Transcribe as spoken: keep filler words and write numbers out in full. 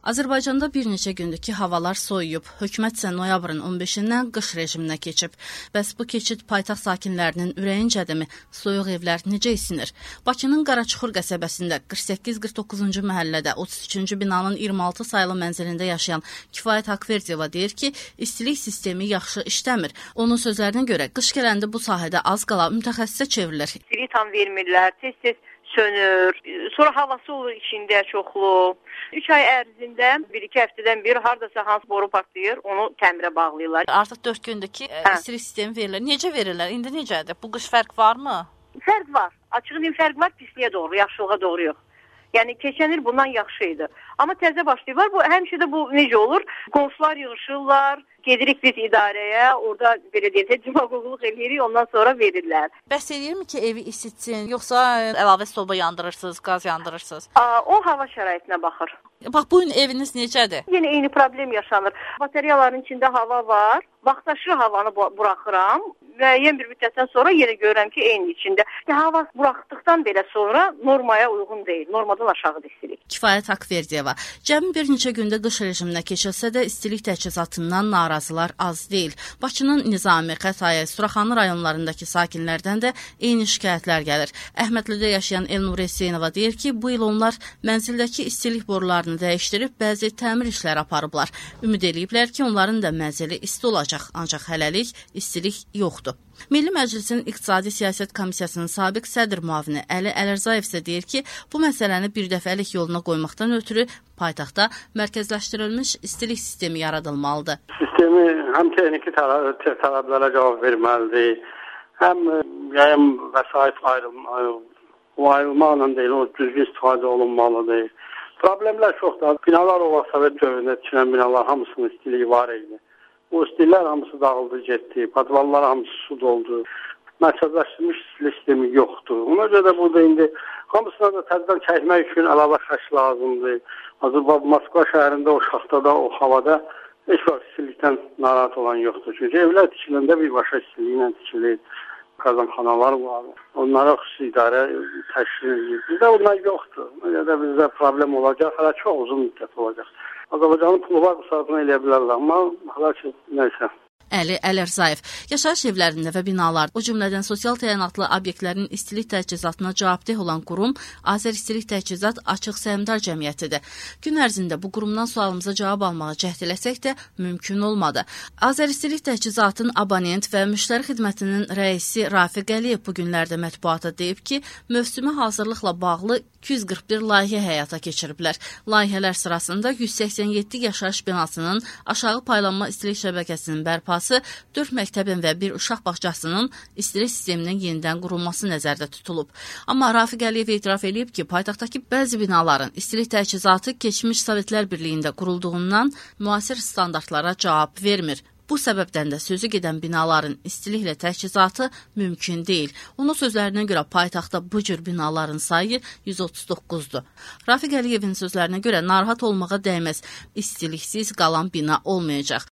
Azərbaycanda bir neçə gündür ki, havalar soyuyub. Hökumət isə noyabrın on beşindən qış rejiminə keçib. Bəs bu keçid paytaxt sakinlərinin ürəyincədimi? Soyuq evlər necə isinir? Bakının Qaraçuxur qəsəbəsində qırx səkkiz qırx doqquzuncu məhəllədə otuz üçüncü binanın iyirmi altı saylı mənzilində yaşayan Kifayət Haqverdiyeva deyir ki, istilik sistemi yaxşı işləmir. Onun sözlərinə görə qış gələndə bu sahədə az qala mütəxəssisə çevrilir. İstiliyi tam vermirlər, tez-tez sönür, sonra havası olur içində çoxlu. üç ay ərzində bir-iki həftədən bir hardasa hansı boru partlayır, onu təmirə bağlayırlar. Artıq dörd gündür ki, hə. istilik sistemi verirlər. Necə verirlər? İndi necədir? Bu qış fərq varmı? Fərq var. Açıq deyim, fərq var, pisliyə doğru, yaxşılığa doğru yox. Yəni keçən il bundan yaxşı idi. Amma təzə başlayırlar. Bu həmişə də bu necə olur? Qonşular yığışırlar, gedirik biz idarəyə, orada belə deyək, demagogluq eləyirik, ondan sonra verirlər. Bəs eləyirmi ki, evi isitsin, yoxsa əlavə soba yandırırsınız, qaz yandırırsınız? Aa, o hava şəraitinə baxır. Bax, bu gün eviniz necədir? Yenə eyni problem yaşanır. Bateriyaların içində hava var, vaxtaşırı havanı buraxıram. Müəyyən bir müddətdən sonra yenə görürəm ki, eyni içində. Hava buraxdıqdan belə sonra normaya uyğun deyil, normadan aşağıdır istilik. Kifayət Haqverdiyeva, cəmi bir neçə gündə qış rejiminə keçilsə də istilik təchizatından narazılar az deyil. Bakının Nizami, Xətai, Suraxanı rayonlarındakı sakinlərdən də eyni şikayətlər gəlir. Əhmədlidə yaşayan Elnur Hüseynova deyir ki, bu il onlar mənzildəki istilik borularını dəyişdirib bəzi təmir işləri aparıblar. Ümid eləyiblər ki, onların da mənzili isti olacaq, ancaq hələlik istilik yoxdur. Milli Məclisin İqtisadi Siyasət Komissiyasının sabiq sədr müavini Əli Ələrzayev isə deyir ki, bu məsələni bir dəfəlik yoluna qoymaqdan ötürü paytaxtda mərkəzləşdirilmiş istilik sistemi yaradılmalıdır. Sistemi həm texniki tələblərə cavab verməlidir, həm yayım vəsait ayrılmalı, o ayrılmaqla deyil, o düzgün istifadə olunmalıdır. Problemlər çoxdur. Binalar olaraq Sovet dövründə tikilən binalar hamısının istiliyi var idi. O istillər hamısı dağıldı, getdi, padvallar hamısı su doldu. Mərkəzləşdirilmiş istilik sistemi yoxdur. Ona görə də burada indi hamısına da təzədən çəkmək üçün əlavə xəş lazımdır. Azərbaycan Moskva şəhərində o şaxtada, o havada heç vaxt istilikdən narahat olan yoxdur. Çünki evlər tikiləndə birbaşa istiliklə tikilir. Qazanxanalar var. Onlara xüsusi idarə təşkil edir. Bizdə onlar yoxdur. Ya da bizdə problem olacaq, hələ çox uzun müddət olacaq. Azərbaycanın pulu var, bu saatını eləyə bilərlər, amma hələ ki, nəysə. Əli Ələrzayev, yaşayış evlərində və binalar, o cümlədən sosial təyinatlı obyektlərin istilik təchizatına cavabdeh olan qurum Azər İstilik Təchizat Açıq Səhmdar Cəmiyyətidir. Gün ərzində bu qurumdan sualımıza cavab almağa cəhd eləsək də mümkün olmadı. Azər İstilik Təchizatın abonent və müştəri xidmətinin rəisi Rafiq Əliyev bu günlərdə mətbuata deyib ki, mövsümə hazırlıqla bağlı iki yüz qırx bir layihə həyata keçiriblər. Layihələr sırasında yüz səksən yeddi yaşayış binasının aşağı paylanma istilik şəbəkəsinin bərpası, dörd məktəbin və bir uşaq bağçasının istilik sisteminin yenidən qurulması nəzərdə tutulub. Amma Rafiq Əliyev etiraf edib ki, paytaxtdakı bəzi binaların istilik təchizatı keçmiş Sovetlər Birliyində qurulduğundan müasir standartlara cavab vermir. Bu səbəbdən də sözü gedən binaların istiliklə təchizatı mümkün deyil. Onun sözlərinə görə paytaxtda bu cür binaların sayı yüz otuz doqquzdur. Rafiq Əliyevin sözlərinə görə narahat olmağa dəyməz, istiliksiz qalan bina olmayacaq.